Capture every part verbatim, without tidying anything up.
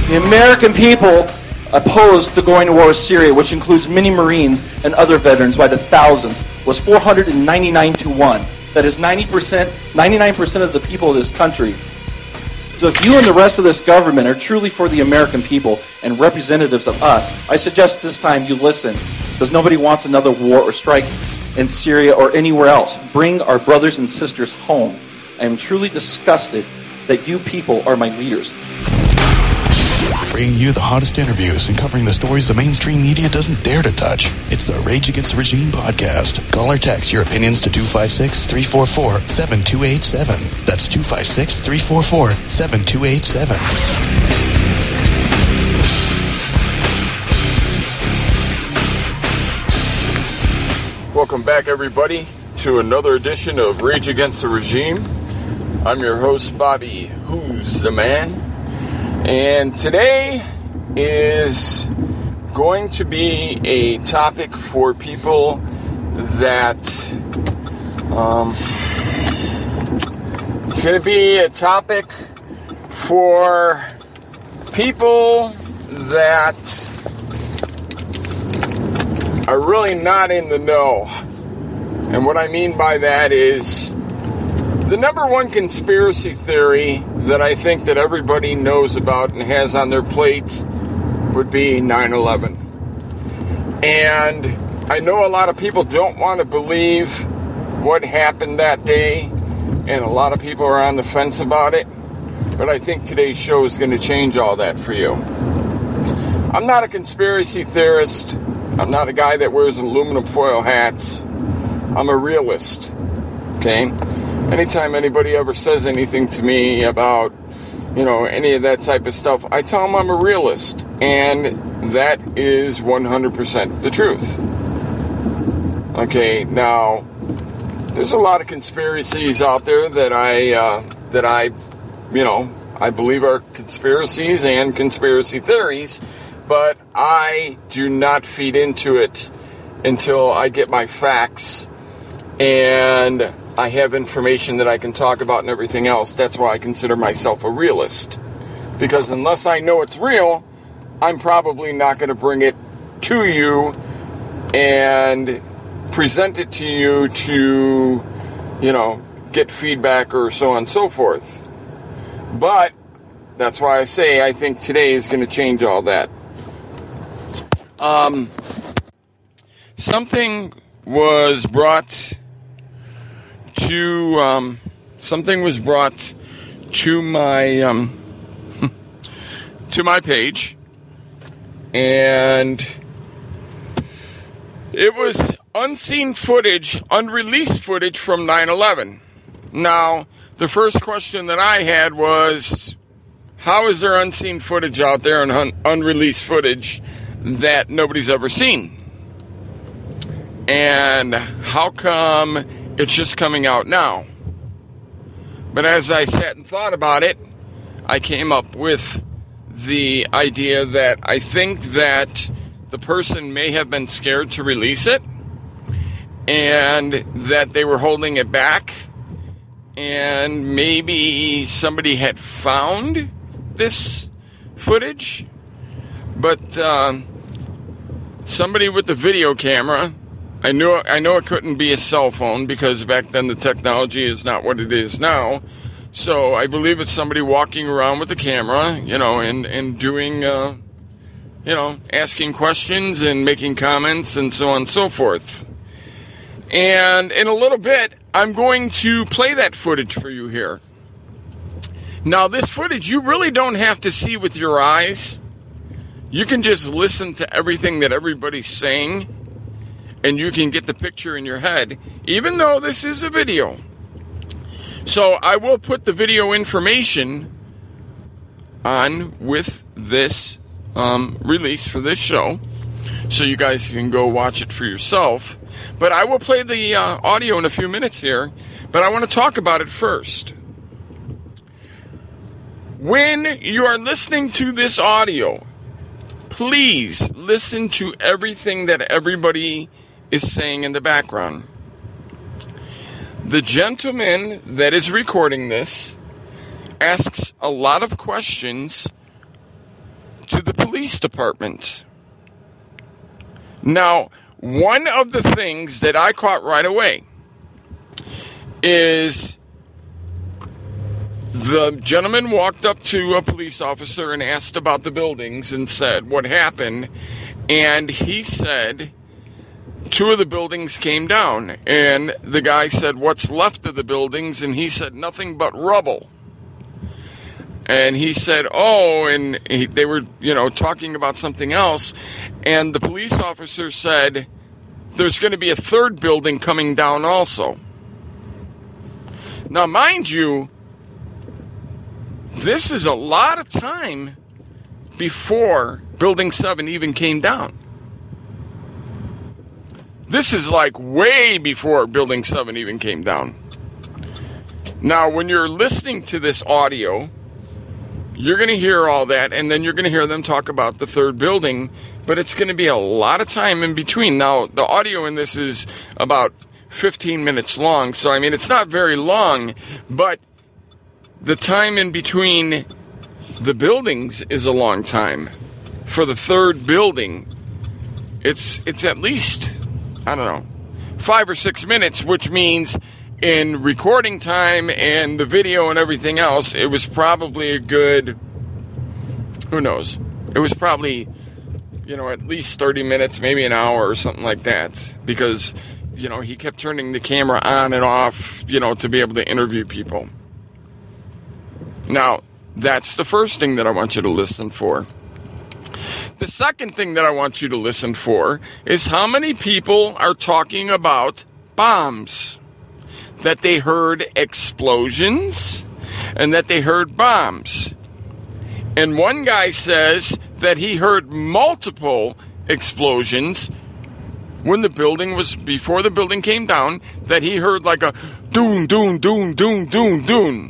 The American people opposed the going to war with Syria, which includes many Marines and other veterans by the thousands, was four hundred ninety-nine to one. That is ninety percent, ninety-nine percent of the people of this country. So if you and the rest of this government are truly for the American people and representatives of us, I suggest this time you listen, because nobody wants another war or strike in Syria or anywhere else. Bring our brothers and sisters home. I am truly disgusted that you people are my leaders. Bringing you the hottest interviews and covering the stories the mainstream media doesn't dare to touch. It's the Rage Against the Regime podcast. Call or text your opinions to two five six, three four four, seven two eight seven. That's two five six, three four four, seven two eight seven. Welcome back, everybody, to another edition of Rage Against the Regime. I'm your host, Bobby Who's the Man. And today is going to be a topic for people that, um, it's going to be a topic for people that are really not in the know. And what I mean by that is the number one conspiracy theory that I think that everybody knows about and has on their plate would be nine eleven. And I know a lot of people don't want to believe what happened that day, and a lot of people are on the fence about it, but I think today's show is going to change all that for you. I'm not a conspiracy theorist. I'm not a guy that wears aluminum foil hats. I'm a realist, okay? Anytime anybody ever says anything to me about, you know, any of that type of stuff, I tell them I'm a realist. And that is one hundred percent the truth. Okay, now, there's a lot of conspiracies out there that I, uh, that I, you know, I believe are conspiracies and conspiracy theories, but I do not feed into it until I get my facts and I have information that I can talk about and everything else. That's why I consider myself a realist. Because unless I know it's real, I'm probably not going to bring it to you and present it to you to, you know, get feedback or so on and so forth. But that's why I say I think today is going to change all that. Um, something was brought to um, something was brought to my um, to my page, and it was unseen footage, unreleased footage from nine eleven. Now, the first question that I had was, how is there unseen footage out there and un- unreleased footage that nobody's ever seen? And how come it's just coming out now? But as I sat and thought about it, I came up with the idea that I think that the person may have been scared to release it, and that they were holding it back, and maybe somebody had found this footage, but uh, somebody with the video camera, I knew I know it couldn't be a cell phone because back then the technology is not what it is now. So I believe it's somebody walking around with the camera, you know, and and doing, uh, you know, asking questions and making comments and so on and so forth. And in a little bit, I'm going to play that footage for you here. Now, this footage you really don't have to see with your eyes. You can just listen to everything that everybody's saying, and you can get the picture in your head, even though this is a video. So I will put the video information on with this um, release for this show, so you guys can go watch it for yourself. But I will play the uh, audio in a few minutes here, but I want to talk about it first. When you are listening to this audio, please listen to everything that everybody is saying in the background. The gentleman that is recording this asks a lot of questions police department. Now, one of the things that I caught right away is the gentleman walked up to a police officer and asked about the buildings and said what happened. And he said two of the buildings came down. And the guy said, what's left of the buildings? And he said, nothing but rubble. And he said, oh, and he, they were, you know, talking about something else. And the police officer said, there's going to be a third building coming down also. Now, mind you, this is a lot of time before Building seven even came down. This is like way before Building seven even came down. Now, when you're listening to this audio, you're going to hear all that, and then you're going to hear them talk about the third building, but it's going to be a lot of time in between. Now, the audio in this is about fifteen minutes long, so, I mean, it's not very long, but the time in between the buildings is a long time. For the third building, it's it's at least, I don't know, five or six minutes, which means in recording time and the video and everything else, it was probably a good, who knows, it was probably, you know, at least thirty minutes, maybe an hour or something like that, because, you know, he kept turning the camera on and off, you know, to be able to interview people. Now, that's the first thing that I want you to listen for. The second thing that I want you to listen for is how many people are talking about bombs. That they heard explosions and that they heard bombs. And one guy says that he heard multiple explosions when the building was, before the building came down, that he heard like a doon, doon, doon, doon, doon, doon.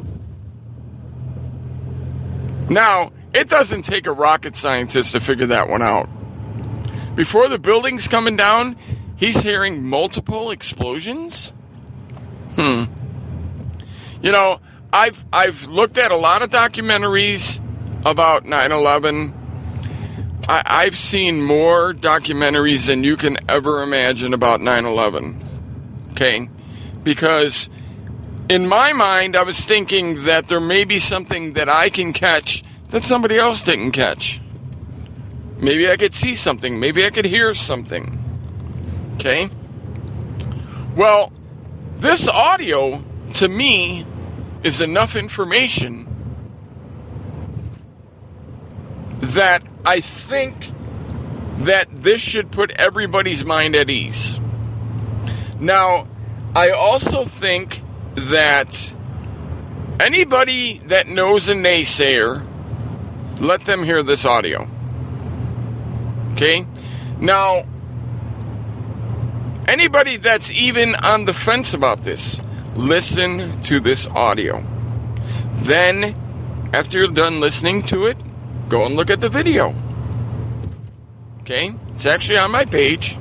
Now, it doesn't take a rocket scientist to figure that one out. Before the building's coming down, he's hearing multiple explosions? Hmm. You know, I've I've looked at a lot of documentaries about nine eleven. I, I've seen more documentaries than you can ever imagine about nine eleven. Okay? Because in my mind, I was thinking that there may be something that I can catch that somebody else didn't catch. Maybe I could see something. Maybe I could hear something. Okay? Well, this audio, to me, is enough information that I think that this should put everybody's mind at ease. Now, I also think that anybody that knows a naysayer, let them hear this audio. Okay? Now, anybody that's even on the fence about this, listen to this audio. Then, after you're done listening to it, go and look at the video. Okay? It's actually on my page,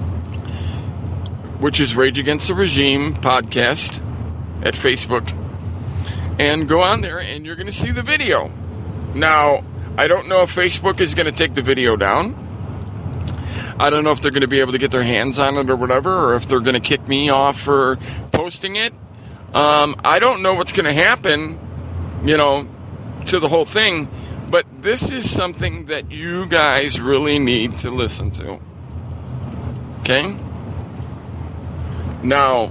which is Rage Against the Regime podcast at Facebook. And go on there and you're going to see the video. Now, I don't know if Facebook is going to take the video down. I don't know if they're going to be able to get their hands on it or whatever, or if they're going to kick me off for posting it. Um, I don't know what's going to happen, you know, to the whole thing. But this is something that you guys really need to listen to. Okay? Now,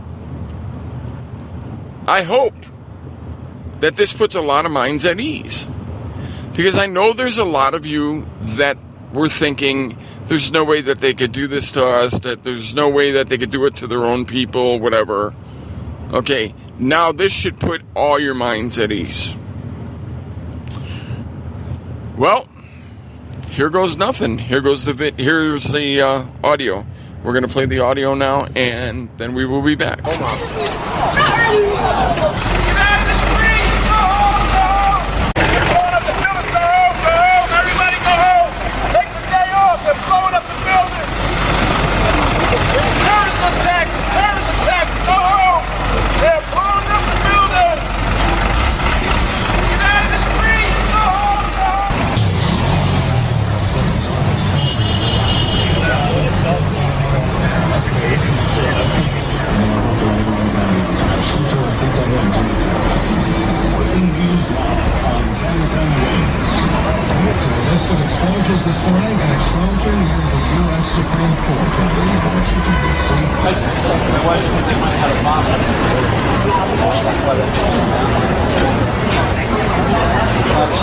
I hope that this puts a lot of minds at ease. Because I know there's a lot of you that were thinking there's no way that they could do this to us, that there's no way that they could do it to their own people, whatever. Okay, now this should put all your minds at ease. Well, here goes nothing. Here goes the vid- here's the uh, audio. We're going to play the audio now, and then we will be back. Hold on.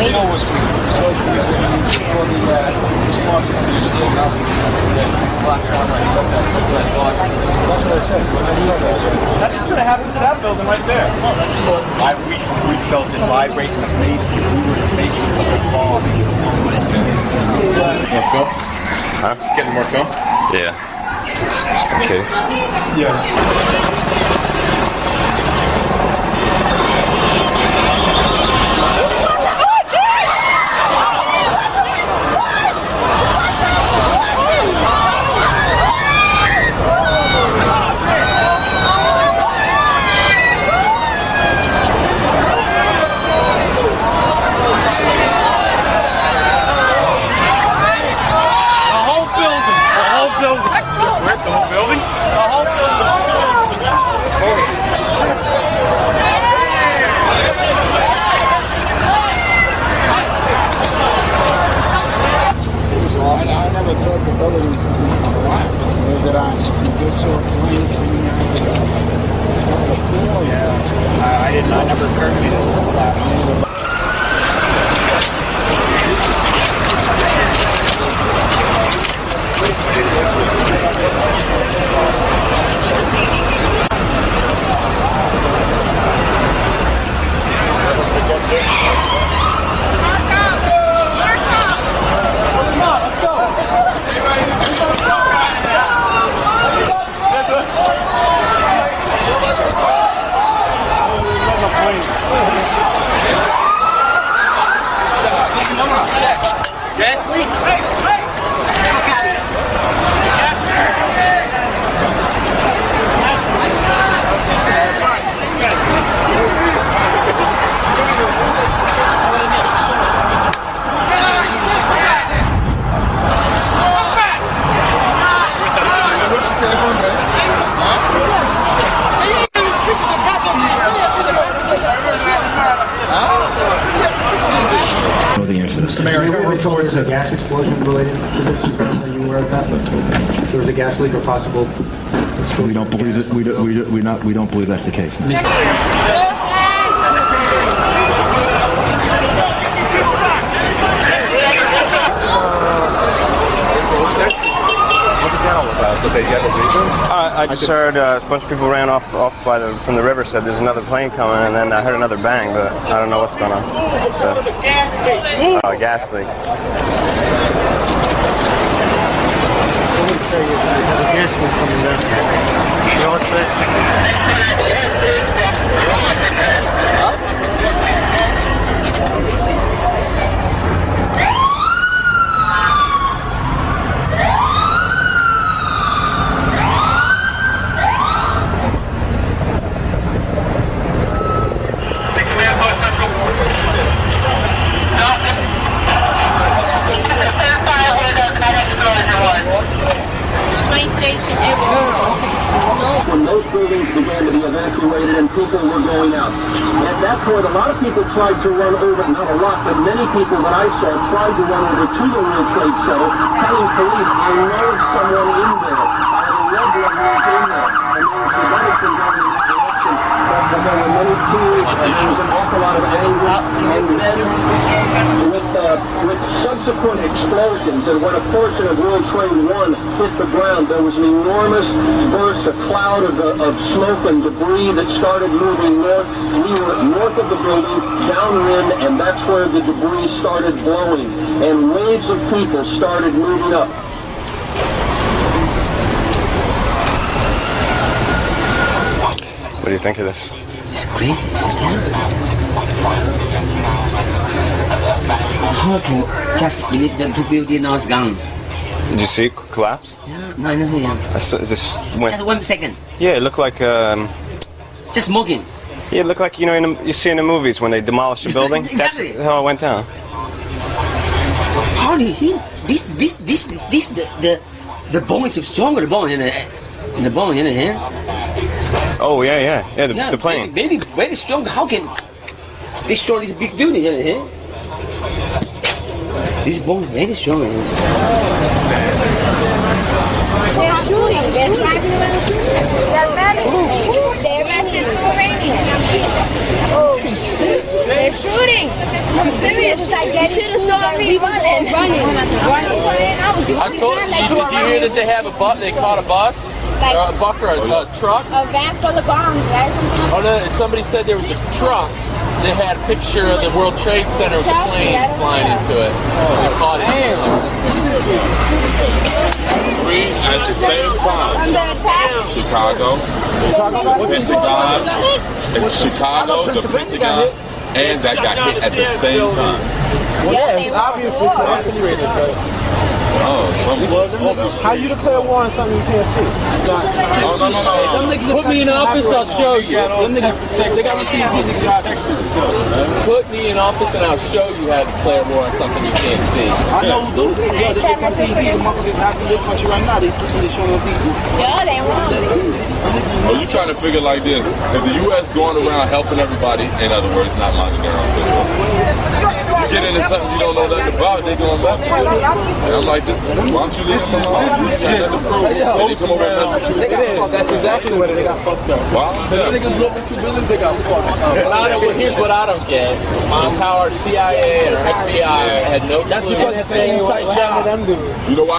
steel was so freezing for the uh, response from the steel melting. Black out like that. That's what I thought. That's what I said. That's what's going to happen to that building right there. I, we, we felt it vibrate in the face. If we were to take it from the ball. More film? Huh? Getting more film? Yeah. Just in case. Yes. The whole building? The whole building. I never thought the building was that I just saw flames coming out of the floor. Yeah. I, I didn't. I never heard of that. Gas leak? Hey, hey! Mister Mayor, I got reports of a gas explosion related to this. Are you aware of that? There was a gas leak or possible. We don't believe it. We don't. We don't. We not. We don't believe that's the case. Uh, I just heard uh, a bunch of people ran off off by the from the river. Said there's another plane coming, and then I heard another bang, but I don't know what's going on. So, uh, gas leak. Gas leak coming down. You know what's that? Train station, everywhere. No. When most buildings began to be evacuated and people were going out. At that point, a lot of people tried to run over, not a lot, but many people that I saw tried to run over to the World Trade Center, telling police, I know someone in there. I have a loved one who's in there. And they were prevented from going in that direction. But there were many tears, and there was an awful lot of anger. And then, with, uh, with subsequent explosions, and when a portion of World Trade One hit the ground, there was an enormous burst, a cloud of, uh, of smoke and debris that started moving north. We were north of the building, downwind, and that's where the debris started blowing. And waves of people started moving up. What do you think of this? It's crazy. It's terrible. How can just believe that two buildings now is gone? Did you see it collapse? Yeah, no, nothing. Yeah. I saw, it just went. Just one second. Yeah, it looked like. Um, just smoking. Yeah, it looked like you know in the, you see in the movies when they demolish a building. Exactly. That's how it went down. How did he? This, this, this, this. The the, the bone is stronger. The bone, you know, the bone, you know, here. Oh yeah, yeah, yeah. The, yeah, the plane. Very, very strong. How can destroy this big building? You know, here? This bone very strong. You know. They're shooting. They're trying to shoot. They're ready. They arrested two Iranians. Oh, shit. They They're shooting. I'm serious. It's like you should have saw me running. Running. Running. I was I told you. Did you hear that they have a bus? They caught a bus, Like- or a buck, or a, a truck. A van full of bombs, right? Oh no! Somebody said there was a truck that had a picture of the World Trade Center with a plane flying into it. They caught it. Three at the same time. Chicago, Pentagon, and Chicago, the Pentagon, and that got hit at the same time. Well, yeah, it's obviously orchestrated, but Oh, something. well, them niggas, how you declare war on something you can't see? Oh, no, no, no. Them niggas Put me in office, I'll show you. Them niggas protect. They got the T V to protect this stuff. Put me in office and I'll show you how to declare war on something you can't see. I know who do. Yeah, they get some T V. The motherfuckers have in their country right now. They freaking showing on T V. Yeah, they want That's serious. Them niggas Oh, you trying to figure like this. If the U S going around helping everybody, in other words, not minding their own business. You get into something you don't know nothing about, they gonna mess with you. And I'm like, this is, why don't you leave them alone? You got nothing to prove. And they come over and mess with you. They got fucked. That's exactly what they got fucked up. Wow. The niggas blew up in two buildings. They got fucked up. I don't, well, here's what I don't get: is how our C I A and our F B I had no clue. That's because it's the inside job. You know why?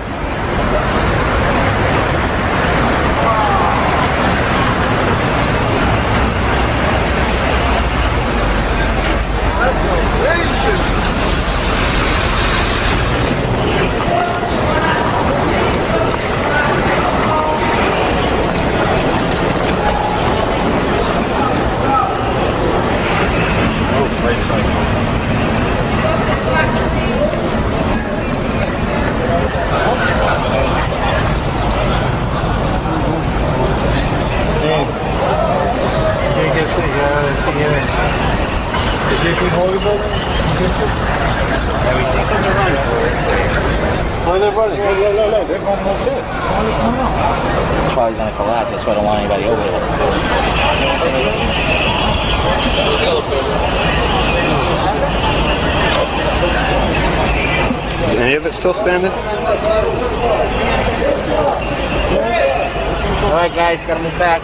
Probably gonna collapse. That's why I don't want anybody over there. Is any of it still standing? All right, guys, gotta move back.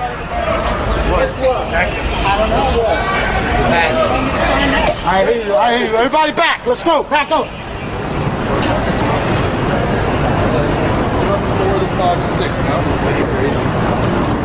I don't know. I hear you. I hear you. Everybody back. Let's go. Back up. Five and six, you know?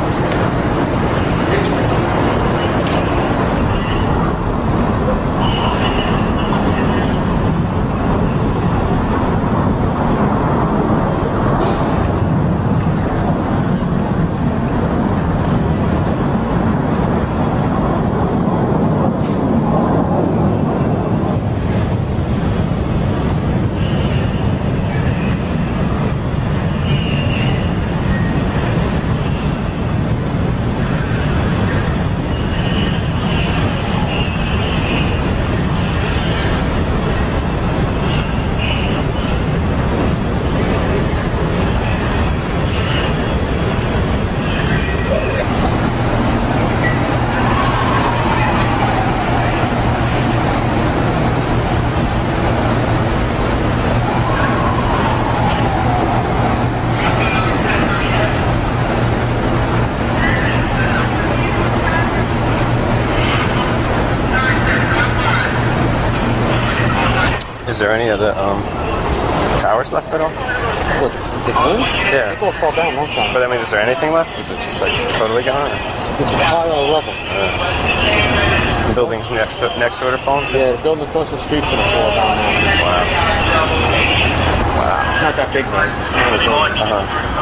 Is there any of the um, towers left at all? What, the phones? Yeah. They're gonna fall down one time. But I mean, is there anything left? Is it just like totally gone? Or? It's a higher level. Uh, the buildings next to, next to it are falling too? Yeah, the building across the street's gonna fall down now. Wow. Wow. It's not that big, guys. It's not a building. Uh-huh.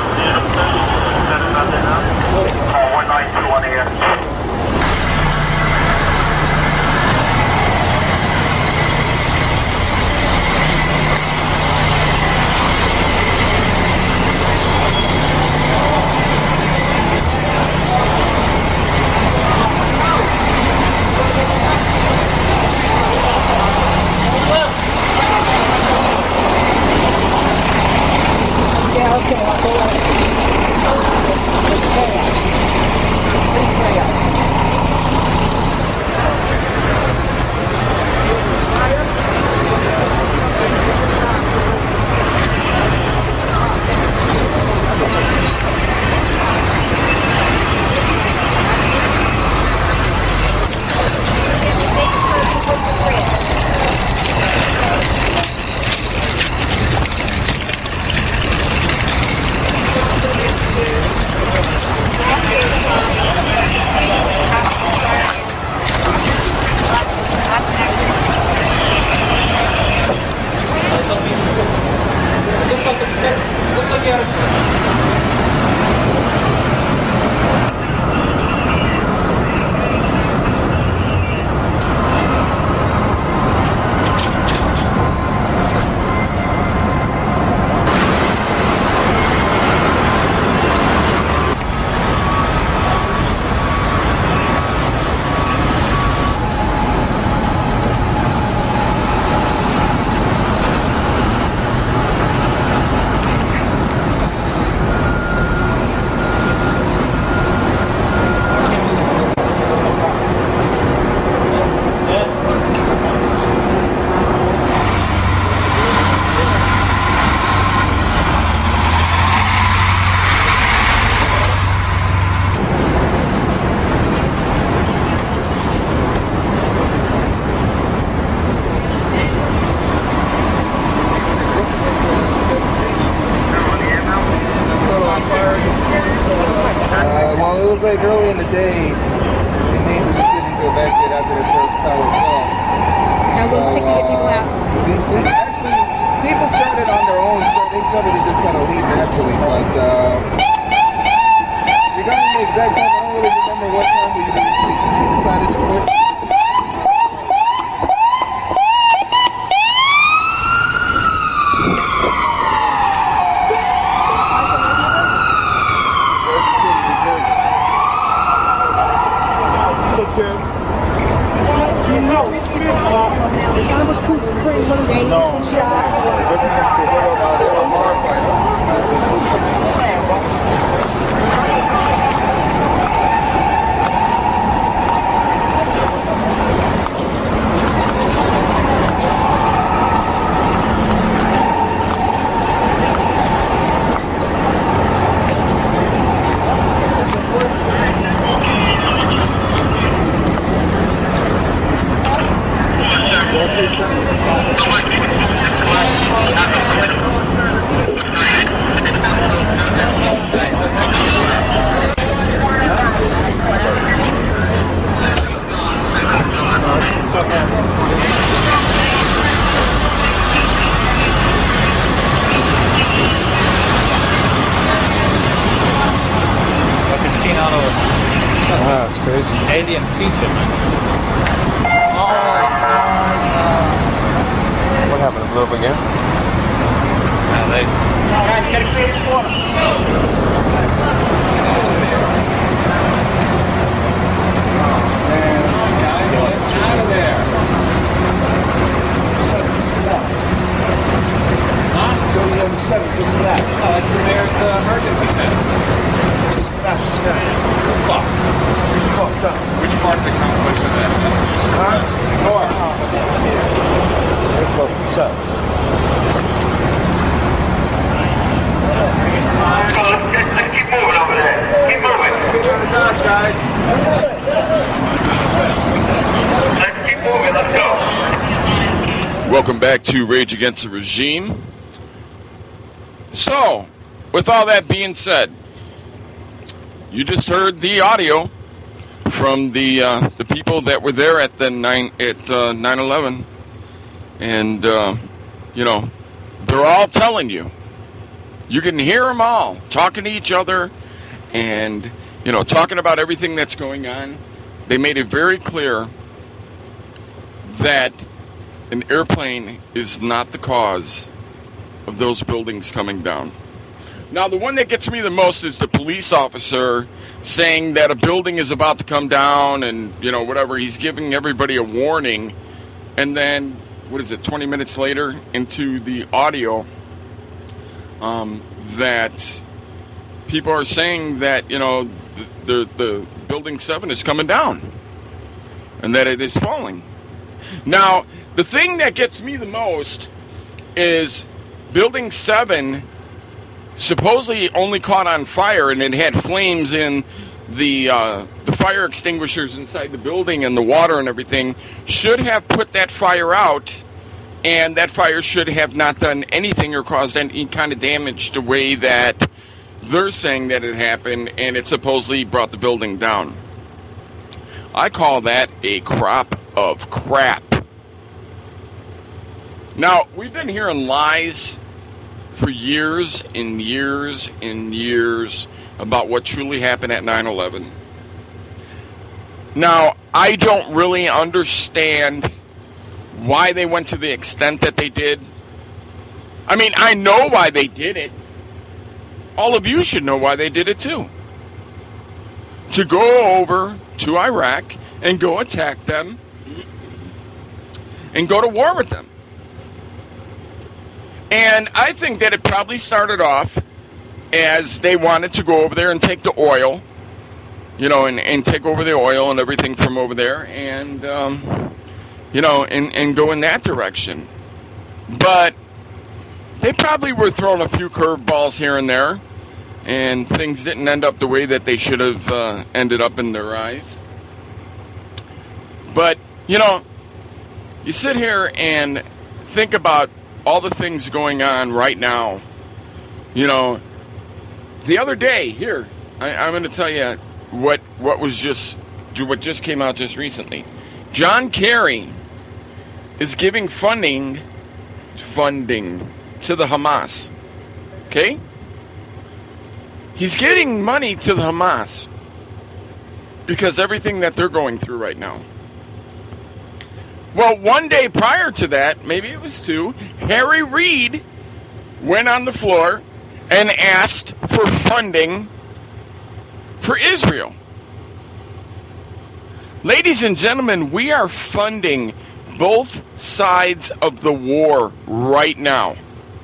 one nine two one here. Yeah, okay, I'll go. It's chaos. It's chaos. We actually, people started on their own. So they started to just kind of leave naturally. But uh, regarding the exact time, I don't really remember what time we, we, we decided to quit. Alien feature, man. It's just insane. Oh, What happened? It blew up again? yeah, they... Guys, get a clear this corner. Out of there. Huh? Go to number seven, just for that. Oh, that's the mayor's uh, emergency center. Fuck. Fucked up. Which part of the complex is that? Huh? North. They fucked this up. Keep moving over there. Keep moving. Turn it on, guys. Let's keep moving. Let's go. Welcome back to Rage Against the Regime. So, with all that being said, you just heard the audio from the uh, the people that were there at the nine at uh, nine eleven, and uh, you know, they're all telling you. You can hear them all talking to each other, and you know, talking about everything that's going on. They made it very clear that an airplane is not the cause of those buildings coming down. Now, the one that gets me the most is the police officer saying that a building is about to come down and, you know, whatever. He's giving everybody a warning. And then, what is it, twenty minutes later into the audio, um, that people are saying that, you know, the, the, the building seven is coming down and that it is falling. Now, the thing that gets me the most is building seven supposedly only caught on fire, and it had flames in the uh, the fire extinguishers inside the building, and the water and everything should have put that fire out, and that fire should have not done anything or caused any kind of damage the way that they're saying that it happened, and it supposedly brought the building down. I call that a crop of crap. Now, we've been hearing lies for years and years and years about what truly happened at nine eleven. Now, I don't really understand why they went to the extent that they did. I mean, I know why they did it. All of you should know why they did it too. To go over to Iraq and go attack them and go to war with them. And I think that it probably started off as they wanted to go over there and take the oil, you know, and, and take over the oil and everything from over there and, um, you know, and, and go in that direction. But they probably were throwing a few curveballs here and there, and things didn't end up the way that they should have uh, ended up in their eyes. But, you know, you sit here and think about all the things going on right now. You know, the other day, here, I, I'm going to tell you what what was just, what just came out just recently. John Kerry is giving funding funding to the Hamas. Okay? He's getting money to the Hamas because everything that they're going through right now. Well, one day prior to that, maybe it was two, Harry Reid went on the floor and asked for funding for Israel. Ladies and gentlemen, we are funding both sides of the war right now.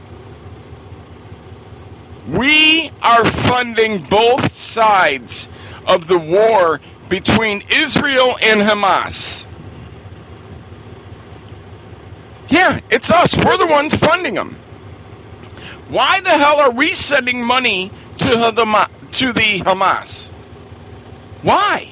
We are funding both sides of the war between Israel and Hamas. Yeah, it's us. We're the ones funding them. Why the hell are we sending money to the, to the Hamas? Why?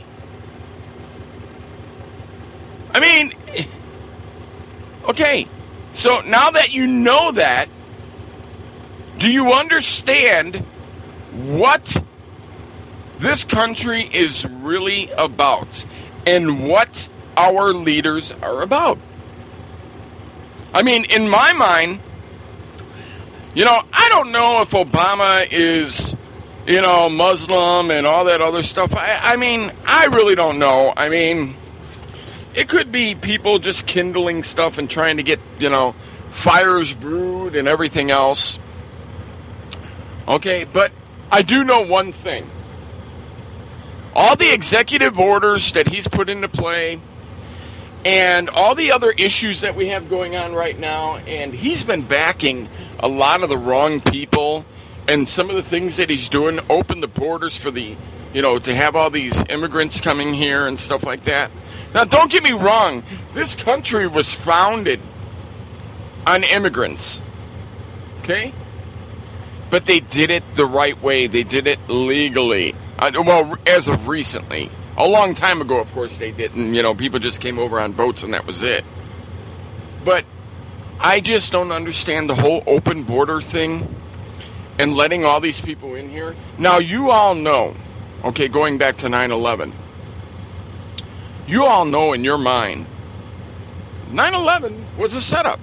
I mean, okay, so now that you know that, do you understand what this country is really about and what our leaders are about? I mean, in my mind, you know, I don't know if Obama is, you know, Muslim and all that other stuff. I, I mean, I really don't know. I mean, it could be people just kindling stuff and trying to get, you know, fires brewed and everything else. Okay, but I do know one thing. All the executive orders that he's put into play and all the other issues that we have going on right now, and he's been backing a lot of the wrong people, and some of the things that he's doing, open the borders for the, you know, to have all these immigrants coming here and stuff like that. Now, don't get me wrong. This country was founded on immigrants. Okay? But they did it the right way. They did it legally. Uh, well, as of recently. A long time ago, of course, they didn't. You know, people just came over on boats and that was it. But I just don't understand the whole open border thing and letting all these people in here. Now, you all know, okay, going back to nine eleven, you all know in your mind, nine eleven was a setup.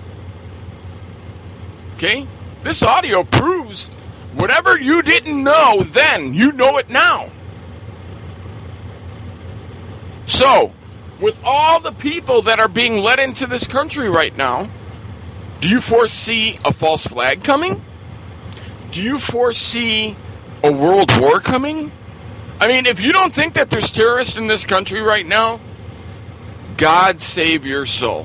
Okay? This audio proves whatever you didn't know then, you know it now. So, with all the people that are being let into this country right now, do you foresee a false flag coming? Do you foresee a world war coming? I mean, if you don't think that there's terrorists in this country right now, God save your soul.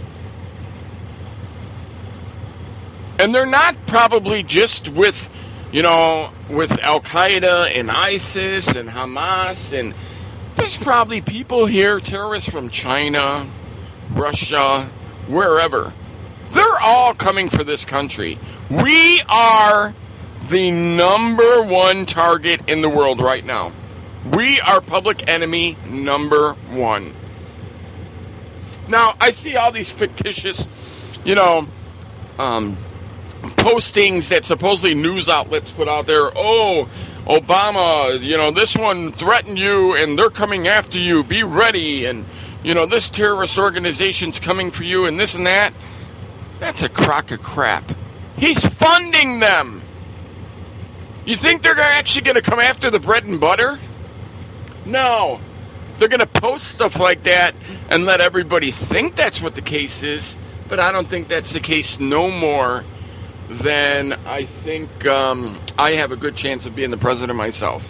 And they're not probably just with, you know, with Al-Qaeda and ISIS and Hamas, and there's probably people here, terrorists from China, Russia, wherever. They're all coming for this country. We are the number one target in the world right now. We are public enemy number one. Now, I see all these fictitious, you know, um, postings that supposedly news outlets put out there. Oh, Obama, you know, this one threatened you and they're coming after you. Be ready. And, you know, this terrorist organization's coming for you and this and that. That's a crock of crap. He's funding them. You think they're actually going to come after the bread and butter? No. They're going to post stuff like that and let everybody think that's what the case is. But I don't think that's the case no more than I think um, I have a good chance of being the president myself.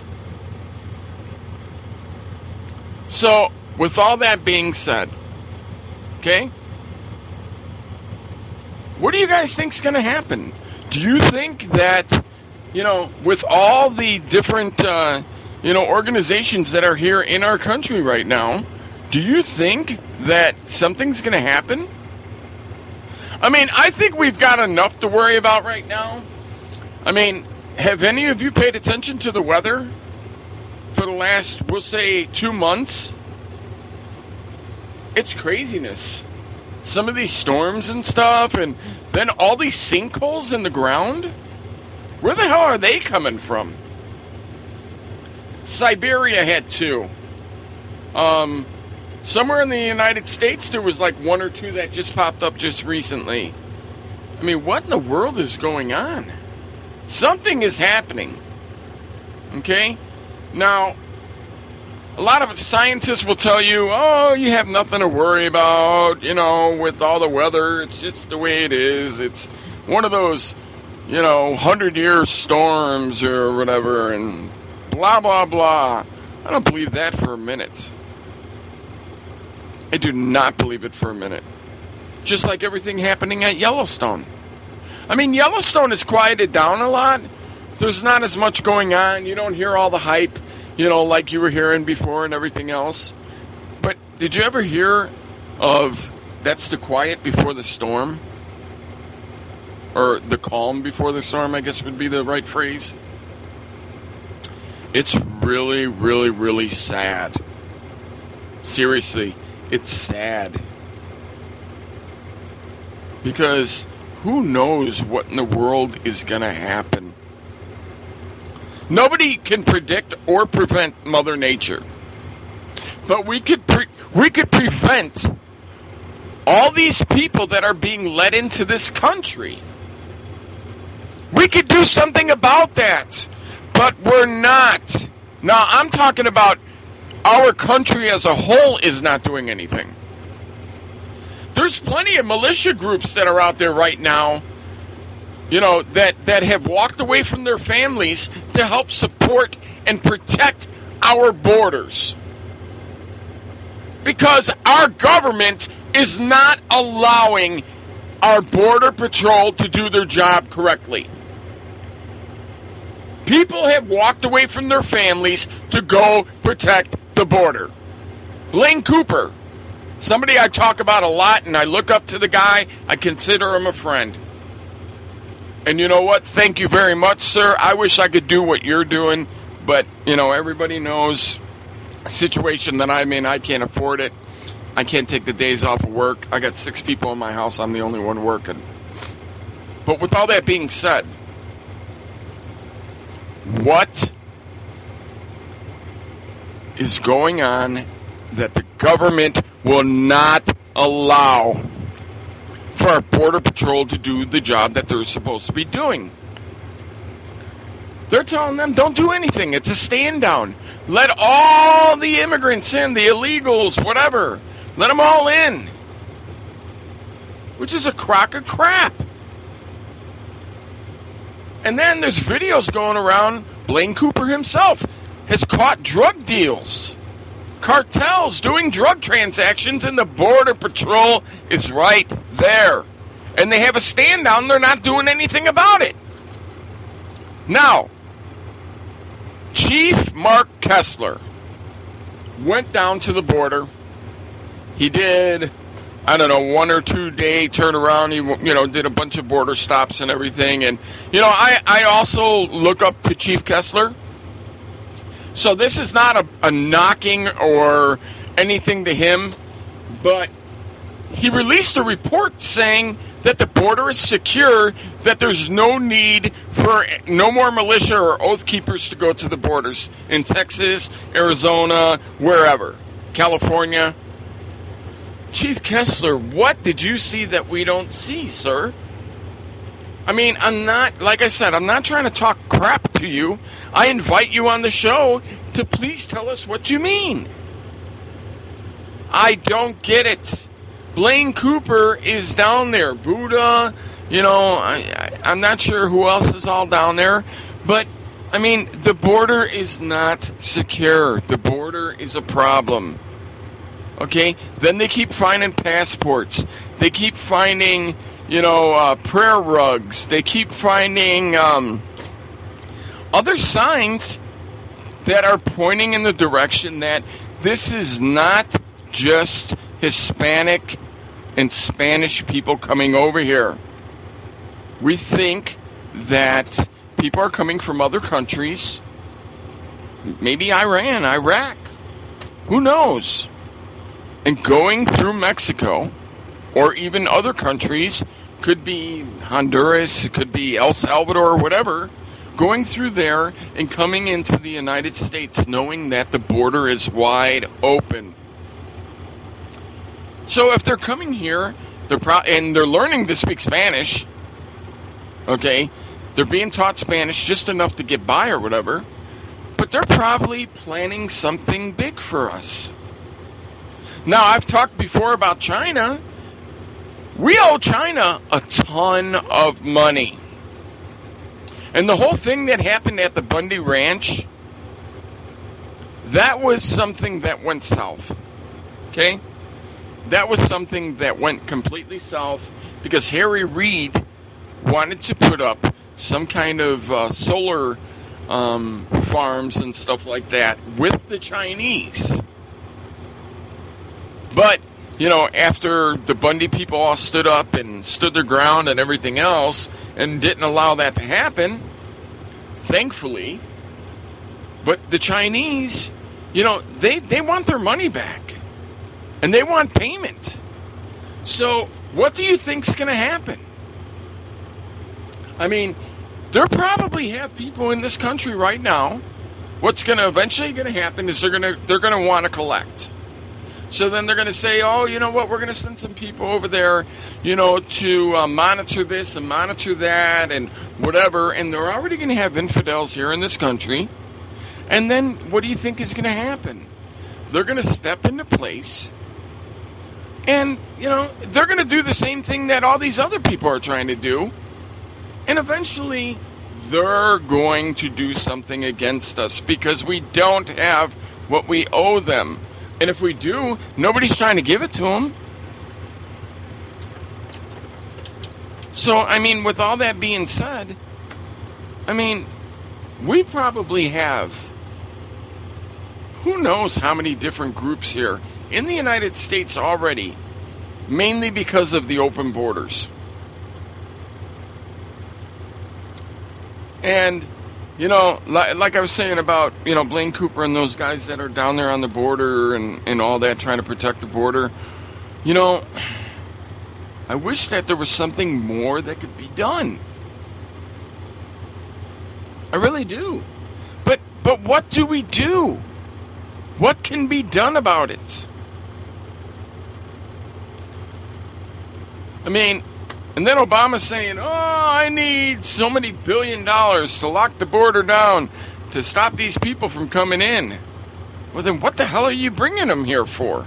So, with all that being said, okay, what do you guys think is going to happen? Do you think that, you know, with all the different, uh, you know, organizations that are here in our country right now, do you think that something's going to happen? I mean, I think we've got enough to worry about right now. I mean, have any of you paid attention to the weather for the last, we'll say, two months? It's craziness. Some of these storms and stuff, and then all these sinkholes in the ground. Where the hell are they coming from? Siberia had two. Um... Somewhere in the United States, there was like one or two that just popped up just recently. I mean, what in the world is going on? Something is happening. Okay? Now, a lot of scientists will tell you, oh, you have nothing to worry about, you know, with all the weather. It's just the way it is. It's one of those, you know, hundred-year storms or whatever, and blah, blah, blah. I don't believe that for a minute. I do not believe it for a minute. Just like everything happening at Yellowstone. I mean, Yellowstone is quieted down a lot. There's not as much going on. You don't hear all the hype, you know, like you were hearing before and everything else. But did you ever hear of that's the quiet before the storm? Or the calm before the storm, I guess would be the right phrase. It's really, really, really sad. Seriously, it's sad. Because who knows what in the world is going to happen? Nobody can predict or prevent Mother Nature. But we could pre- we could prevent all these people that are being led into this country. We could do something about that. But we're not. Now, I'm talking about our country as a whole is not doing anything. There's plenty of militia groups that are out there right now, you know, that, that have walked away from their families to help support and protect our borders. Because our government is not allowing our border patrol to do their job correctly. People have walked away from their families to go protect the border. Blaine Cooper, somebody I talk about a lot, and I look up to the guy. I consider him a friend. And you know what? Thank you very much, sir. I wish I could do what you're doing, but, you know, everybody knows the situation that I'm in. I can't afford it. I can't take the days off of work. I got six people in my house. I'm the only one working. But with all that being said, what is going on that the government will not allow for our Border Patrol to do the job that they're supposed to be doing? They're telling them, don't do anything. It's a stand down. Let all the immigrants in, the illegals, whatever. Let them all in. Which is a crock of crap. And then there's videos going around. Blaine Cooper himself has caught drug deals. Cartels doing drug transactions, and the Border Patrol is right there. And they have a stand down. They're not doing anything about it. Now, Chief Mark Kessler went down to the border. He did, I don't know, one or two day turnaround. He, you know, did a bunch of border stops and everything. And, you know, I, I also look up to Chief Kessler. So this is not a, a knocking or anything to him, but he released a report saying that the border is secure, that there's no need for no more militia or oath keepers to go to the borders in Texas, Arizona, wherever, California. Chief Kessler, what did you see that we don't see, sir? I mean, I'm not, like I said, I'm not trying to talk crap to you. I invite you on the show to please tell us what you mean. I don't get it. Blaine Cooper is down there. Buddha, you know, I, I, I'm not sure who else is all down there. But, I mean, the border is not secure. The border is a problem. Okay? Then they keep finding passports. They keep finding, you know, uh, prayer rugs. They keep finding um, other signs that are pointing in the direction that this is not just Hispanic and Spanish people coming over here. We think that people are coming from other countries, maybe Iran, Iraq, who knows, and going through Mexico or even other countries, could be Honduras, it could be El Salvador, whatever, going through there and coming into the United States knowing that the border is wide open. So if they're coming here, they're pro- and they're learning to speak Spanish, Okay? They're being taught Spanish just enough to get by or whatever. But they're probably planning something big for us. Now, I've talked before about China. We owe China a ton of money. And the whole thing that happened at the Bundy Ranch, that was something that went south. Okay? That was something that went completely south because Harry Reid wanted to put up some kind of uh, solar um, farms and stuff like that with the Chinese. But, you know, after the Bundy people all stood up and stood their ground and everything else and didn't allow that to happen, thankfully, but the Chinese, you know, they, they want their money back. And they want payment. So, what do you think's going to happen? I mean, there probably have people in this country right now. What's going to eventually going to happen is they're going to they're going to want to collect. So then they're going to say, "Oh, you know what? We're going to send some people over there, you know, to uh, monitor this and monitor that and whatever." And they're already going to have infidels here in this country. And then what do you think is going to happen? They're going to step into place. And, you know, they're going to do the same thing that all these other people are trying to do. And eventually, they're going to do something against us because we don't have what we owe them. And if we do, nobody's trying to give it to them. So, I mean, with all that being said, I mean, we probably have who knows how many different groups here in the United States already, mainly because of the open borders. And, you know, like, like I was saying about, you know, Blaine Cooper and those guys that are down there on the border and, and all that, trying to protect the border, you know, I wish that there was something more that could be done. I really do. But, but what do we do? What can be done about it? I mean, and then Obama's saying, oh, I need so many billion dollars to lock the border down to stop these people from coming in. Well, then what the hell are you bringing them here for?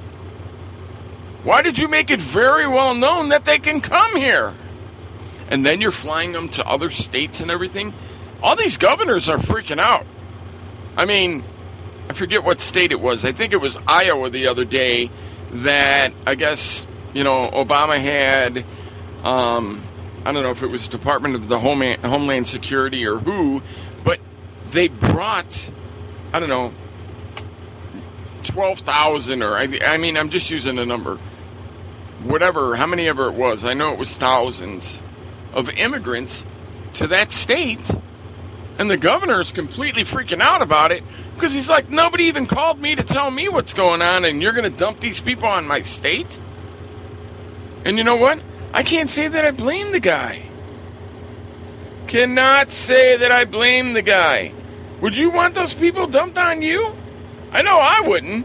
Why did you make it very well known that they can come here? And then you're flying them to other states and everything? All these governors are freaking out. I mean, I forget what state it was. I think it was Iowa the other day that, I guess, you know, Obama had, um, I don't know if it was Department of the Homeland, Homeland Security or who, but they brought, I don't know, twelve thousand or, I, I mean, I'm just using a number. Whatever, how many ever it was, I know it was thousands of immigrants to that state. And the governor is completely freaking out about it because he's like, nobody even called me to tell me what's going on, and you're going to dump these people on my state? And you know what? I can't say that I blame the guy. Cannot say that I blame the guy. Would you want those people dumped on you? I know I wouldn't.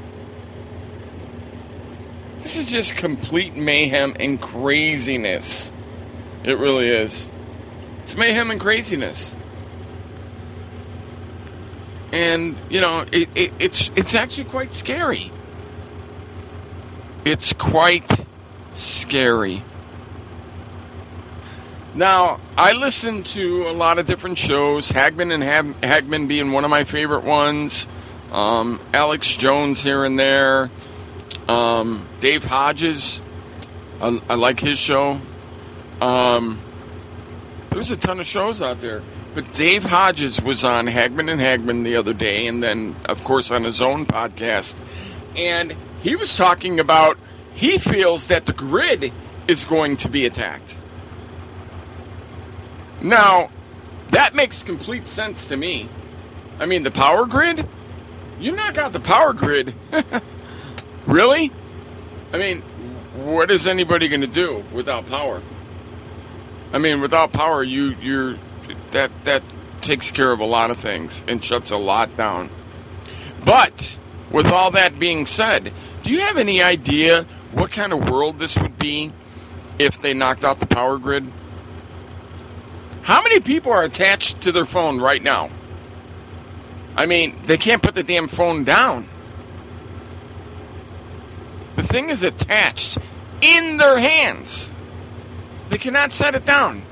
This is just complete mayhem and craziness. It really is. It's mayhem and craziness. And, you know, it, it, it's it's actually quite scary. It's quite scary. Now, I listen to a lot of different shows, Hagman and Hag- Hagman being one of my favorite ones, um, Alex Jones here and there, um, Dave Hodges, I, I like his show. Um, there's a ton of shows out there. But Dave Hodges was on Hagman and Hagman the other day, and then, of course, on his own podcast. And he was talking about he feels that the grid is going to be attacked. Now, that makes complete sense to me. I mean, the power grid? You knock out the power grid. Really? I mean, what is anybody going to do without power? I mean, without power, you, you're... That that takes care of a lot of things and shuts a lot down. But with all that being said, do you have any idea what kind of world this would be if they knocked out the power grid? How many people are attached to their phone right now? I mean, they can't put the damn phone down. The thing is attached in their hands. They cannot set it down.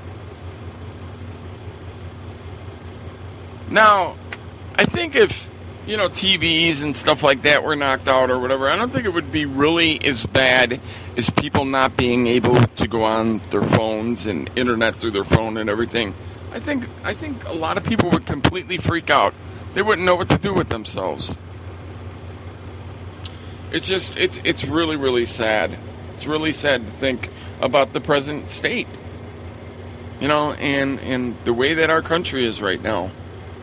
Now, I think if, you know, T Vs and stuff like that were knocked out or whatever, I don't think it would be really as bad as people not being able to go on their phones and internet through their phone and everything. I think I think a lot of people would completely freak out. They wouldn't know what to do with themselves. It's just, it's it's really, really sad. It's really sad to think about the present state. You know, and, and the way that our country is right now.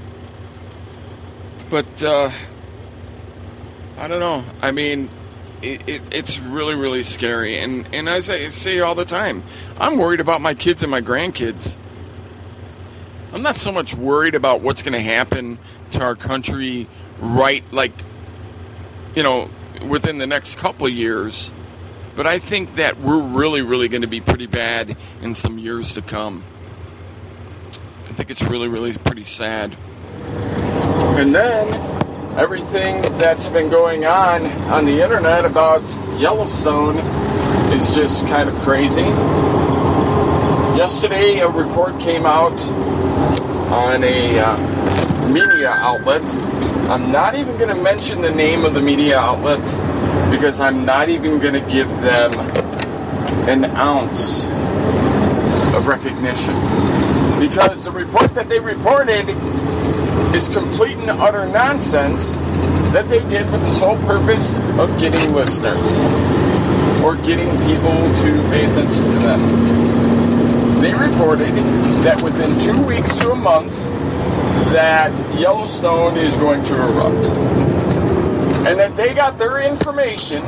But, uh, I don't know. I mean, it, it, it's really, really scary. And, and as I say all the time, I'm worried about my kids and my grandkids. I'm not so much worried about what's going to happen to our country right, like, you know, within the next couple of years. But I think that we're really, really going to be pretty bad in some years to come. I think it's really, really pretty sad. And then everything that's been going on on the internet about Yellowstone is just kind of crazy. Yesterday, a report came out on a uh, media outlet. I'm not even going to mention the name of the media outlet because I'm not even going to give them an ounce of recognition. Because the report that they reported is complete and utter nonsense that they did with the sole purpose of getting listeners or getting people to pay attention to them. They reported that within two weeks to a month that Yellowstone is going to erupt. And that they got their information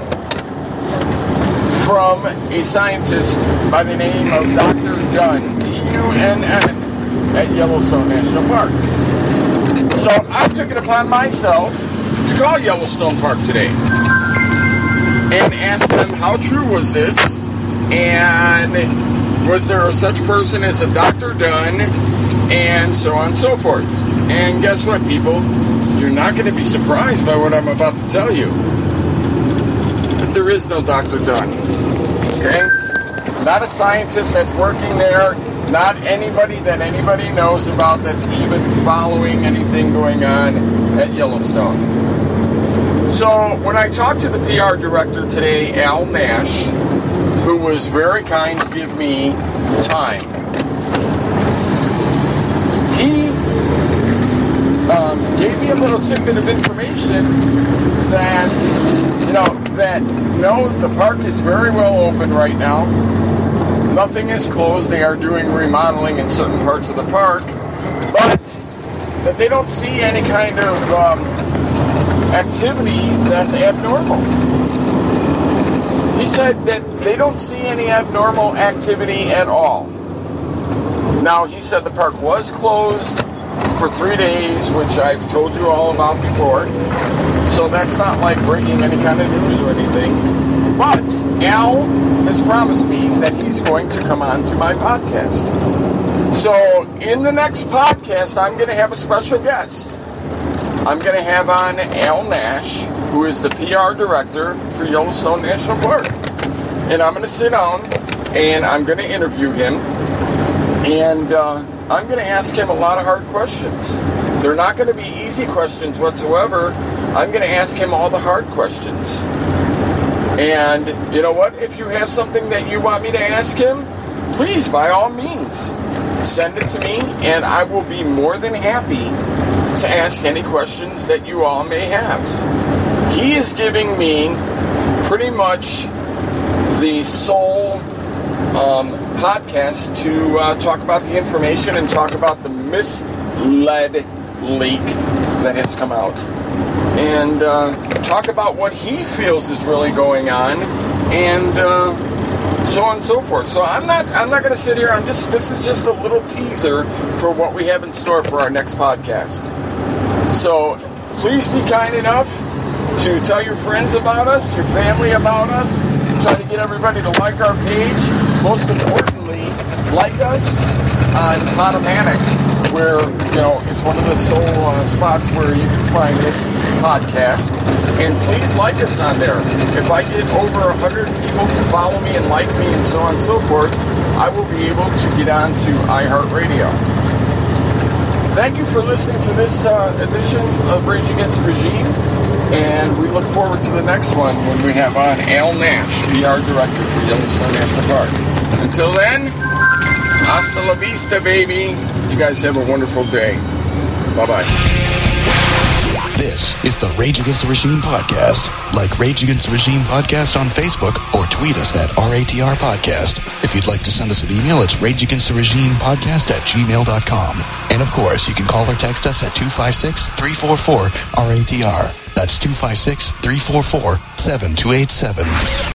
from a scientist by the name of Doctor Dunn, D U N N, at Yellowstone National Park. So I took it upon myself to call Yellowstone Park today and ask them how true was this, and was there a such person as a Doctor Dunn, and so on and so forth. And guess what, people? You're not going to be surprised by what I'm about to tell you. But there is no Doctor Dunn. Okay? Not a scientist that's working there. Not anybody that anybody knows about that's even following anything going on at Yellowstone. So when I talked to the P R director today, Al Nash, who was very kind to give me time, he um, gave me a little tidbit of information that, you know, that no, the park is very well open right now. Nothing is closed. They are doing remodeling in certain parts of the park, but that they don't see any kind of um, activity that's abnormal. He said that they don't see any abnormal activity at all. Now, he said the park was closed for three days, which I've told you all about before, so that's not like breaking any kind of news or anything. But Al has promised me that he's going to come on to my podcast. So in the next podcast, I'm going to have a special guest. I'm going to have on Al Nash, who is the P R director for Yellowstone National Park. And I'm going to sit down and I'm going to interview him. And uh, I'm going to ask him a lot of hard questions. They're not going to be easy questions whatsoever. I'm going to ask him all the hard questions. And you know what? If you have something that you want me to ask him, please, by all means, send it to me, and I will be more than happy to ask any questions that you all may have. He is giving me pretty much the sole um, podcast to uh, talk about the information and talk about the misled leak that has come out. And uh, talk about what he feels is really going on, and uh, so on and so forth. So I'm not I'm not going to sit here. I'm just this is just a little teaser for what we have in store for our next podcast. So please be kind enough to tell your friends about us, your family about us. Try to get everybody to like our page. Most importantly, Lastly, like us on Podomatic, where, you know, it's one of the sole uh, spots where you can find this podcast. And please like us on there. If I get over one hundred people to follow me and like me and so on and so forth, I will be able to get on to iHeartRadio. Thank you for listening to this uh, edition of Rage Against the Regime, and we look forward to the next one when we have on Al Nash, P R Director for Yellowstone National Park. Until then, hasta la vista, baby. You guys have a wonderful day. Bye-bye. This is the Rage Against the Regime podcast. Like Rage Against the Regime podcast on Facebook or tweet us at R A T R Podcast. If you'd like to send us an email, it's rageagainsttheregimepodcast at gmail dot com. And of course, you can call or text us at two five six, three four four, R A T R. That's two five six, three four four, seven two eight seven.